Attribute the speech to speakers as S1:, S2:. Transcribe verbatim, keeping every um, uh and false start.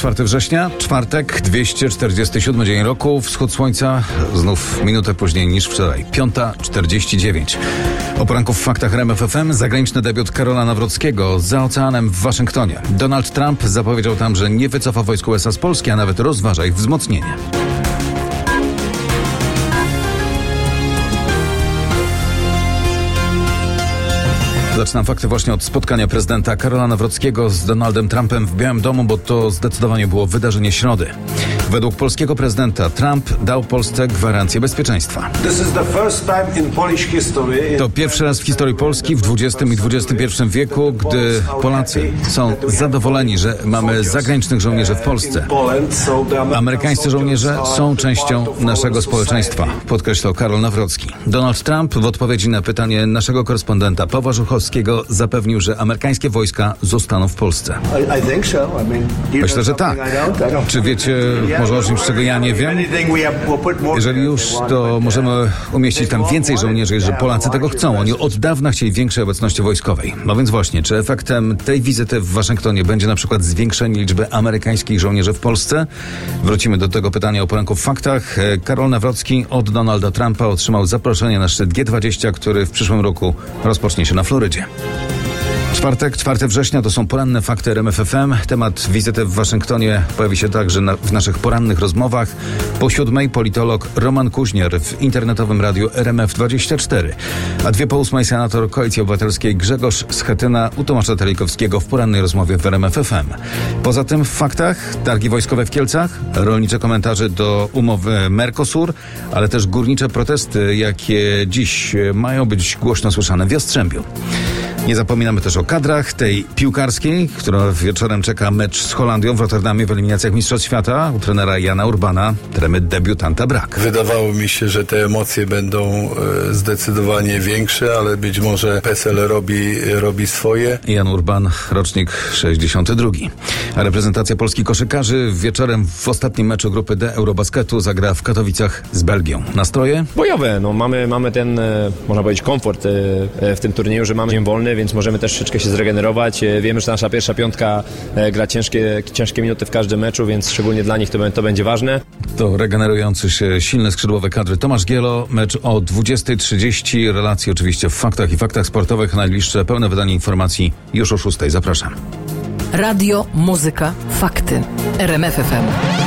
S1: czwartego września, czwartek, dwieście czterdziesty siódmy dzień roku, wschód słońca znów minutę później niż wczoraj, piąta czterdzieści dziewięć. O poranku w faktach R M F F M zagraniczny debiut Karola Nawrockiego za oceanem w Waszyngtonie. Donald Trump zapowiedział tam, że nie wycofa wojsk U S A z Polski, a nawet rozważa ich wzmocnienie. Zaczynam fakty właśnie od spotkania prezydenta Karola Nawrockiego z Donaldem Trumpem w Białym Domu, bo to zdecydowanie było wydarzenie środy. Według polskiego prezydenta Trump dał Polsce gwarancję bezpieczeństwa. To pierwszy raz w historii Polski w dwudziestym i dwudziestym pierwszym wieku, gdy Polacy są zadowoleni, że mamy zagranicznych żołnierzy w Polsce. Amerykańscy żołnierze są częścią naszego społeczeństwa, podkreślał Karol Nawrocki. Donald Trump w odpowiedzi na pytanie naszego korespondenta Pawła Żuchowskiego zapewnił, że amerykańskie wojska zostaną w Polsce. Myślę, że tak. Czy wiecie może o czymś, czego ja nie wiem? Jeżeli już, to możemy umieścić tam więcej żołnierzy, że Polacy tego chcą. Oni od dawna chcieli większej obecności wojskowej. No więc właśnie, czy efektem tej wizyty w Waszyngtonie będzie na przykład zwiększenie liczby amerykańskich żołnierzy w Polsce? Wrócimy do tego pytania o poranku w faktach. Karol Nawrocki od Donalda Trumpa otrzymał zaproszenie na szczyt G dwadzieścia, który w przyszłym roku rozpocznie się na Florydzie. Czwartek, czwartego września to są poranne fakty R M F F M. Temat wizyty w Waszyngtonie pojawi się także na, w naszych porannych rozmowach. Po siódmej politolog Roman Kuźniar w internetowym radiu R M F dwadzieścia cztery. A dwie po ósmej senator Koalicji Obywatelskiej Grzegorz Schetyna u Tomasza Telikowskiego w porannej rozmowie w R M F F M. Poza tym w faktach targi wojskowe w Kielcach, rolnicze komentarze do umowy Mercosur, ale też górnicze protesty, jakie dziś mają być głośno słyszane w Jastrzębiu. Nie zapominamy też o kadrach tej piłkarskiej, która wieczorem czeka mecz z Holandią w Rotterdamie w eliminacjach Mistrzostw Świata. U trenera Jana Urbana tremy debiutanta brak.
S2: Wydawało mi się, że te emocje będą e, zdecydowanie większe, ale być może P S L robi, robi swoje.
S1: Jan Urban, rocznik sześćdziesiąty drugi. A reprezentacja Polski koszykarzy wieczorem w ostatnim meczu grupy D Eurobasketu zagra w Katowicach z Belgią. Nastroje?
S3: Bojowe. No, mamy, mamy ten, e, można powiedzieć, komfort e, w tym turnieju, że mamy dzień wolny, więc możemy też troszeczkę się zregenerować. Wiemy, że nasza pierwsza piątka gra ciężkie, ciężkie minuty w każdym meczu, więc szczególnie dla nich to, to będzie ważne.
S1: To regenerujący się silny skrzydłowy kadry Tomasz Gielo. Mecz o dwudziestej trzydzieści. Relacje oczywiście w faktach i faktach sportowych. Najbliższe pełne wydanie informacji już o szóstej. Zapraszam.
S4: Radio, muzyka, fakty. R M F F M.